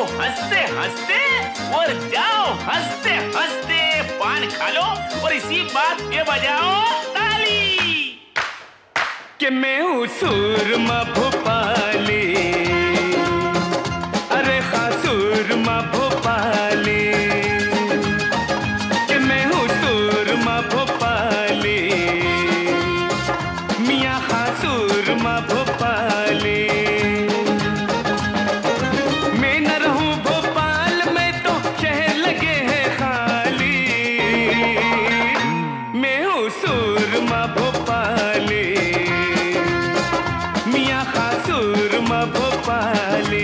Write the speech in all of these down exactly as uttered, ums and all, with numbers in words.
हंसते हंसते और जाओ हंसते हंसते, पान खा लो और इसी बात पे बजाओ ताली कि मैं हूँ सूरमा भोपाली, अरे हाँ सूरमा भोपाली, कि मैं हूँ सूरमा भोपाली, मियाँ हाँ सूरमा भोपाली। मैं न रहूं भोपाल में तो शहर लगे हैं खाली, मैं हूँ सूरमा भोपाली, मियाँ हाँ सूरमा भोपाली।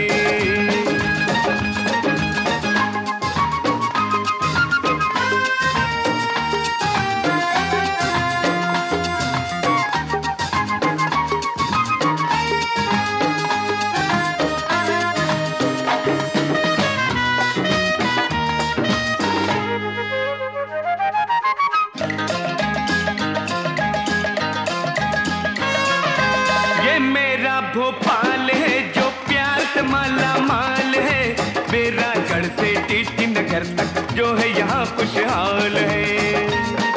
ये मेरा भोपाल है जो प्यार से माला माल है, बेरागढ़ से टीटी नगर तक जो है यहाँ खुशहाल है।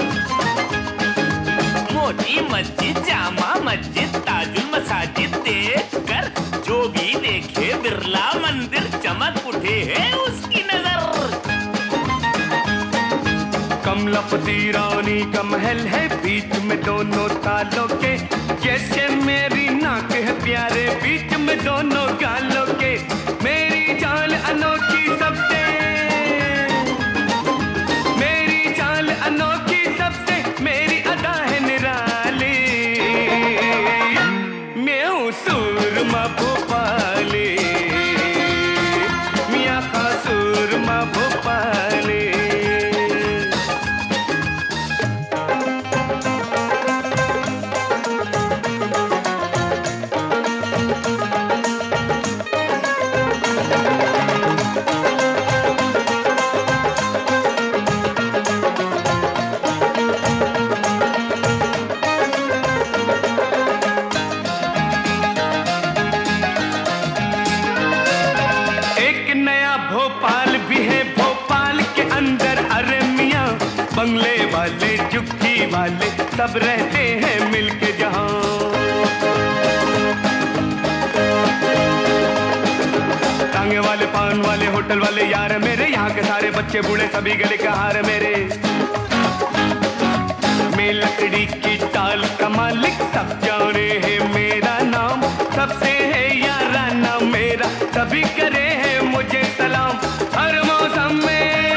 मोटी मस्जिद, जामा मस्जिद, ताजुल मसाजिद देख कर जो भी देखे बिरला मंदिर चमक उठे है उसकी नजर। कमलापति रानी का महल है बीच में दोनों तालों के, जैसे मेरी नाक है प्यारे बीच में दोनों गालों के। मेरी चाल अनोखी सबसे, मेरी चाल अनोखी सबसे, मेरी अदा है निराली। मैं हूँ सूरमा भोपाली, मियाँ का सूरमा भोपाली। भोपाल भी है भोपाल के अंदर, अरे मियाँ बंगले वाले झुग्गी वाले सब रहते हैं मिलके जहाँ। टांगे वाले पान वाले होटल वाले यार मेरे, यहाँ के सारे बच्चे बूढ़े सभी गले का हार मेरे। मैं लकड़ी की टाल का मालिक सब जाने है मेरा नाम, सबसे है याराना मेरा सभी करे हैं मुझे सलाम। हर मौसम में,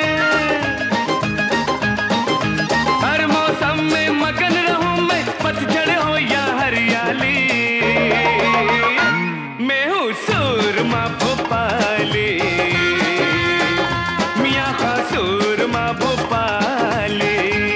हर मौसम में मगन रहूं मैं, पतझड़ हो या हरियाली। मैं हूँ सूरमा भोपाली, मियाँ का सूरमा भोपाली।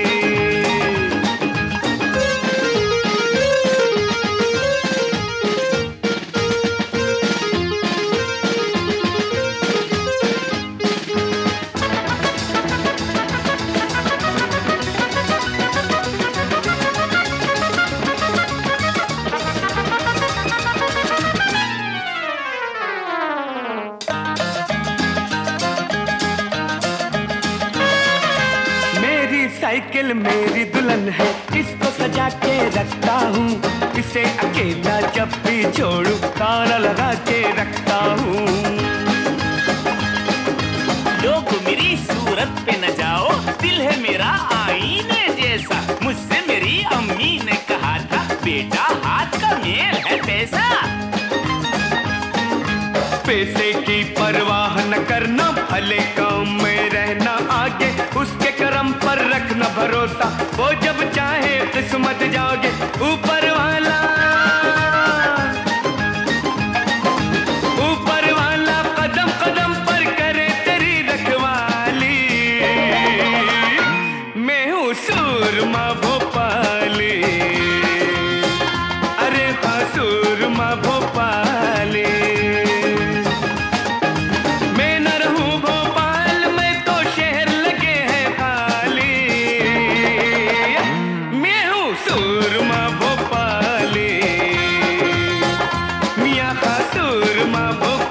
साइकिल मेरी दुल्हन है, इसको सजा के रखता हूँ, इसे अकेला जब भी छोड़ूं ताला लगा के रखता हूँ। लोग मेरी सूरत पे न जाओ, दिल है मेरा आईने जैसा, मुझसे मेरी अम्मी ने कहा था बेटा हाथ का मेल है पैसा। पैसे की परवाह न करना, भले काम में रहना आगे, उसके करम पर रखना भरोसा, वो जब चाहे किस्मत जागे। ऊपर वाला, ऊपर वाला कदम कदम पर करे तेरी रखवाली। मैं हूँ सूरमा भोपाली, अरे हाँ सूरमा भोपाली। सूरमा भोपाली, मियाँ का सूरमा भोपाली।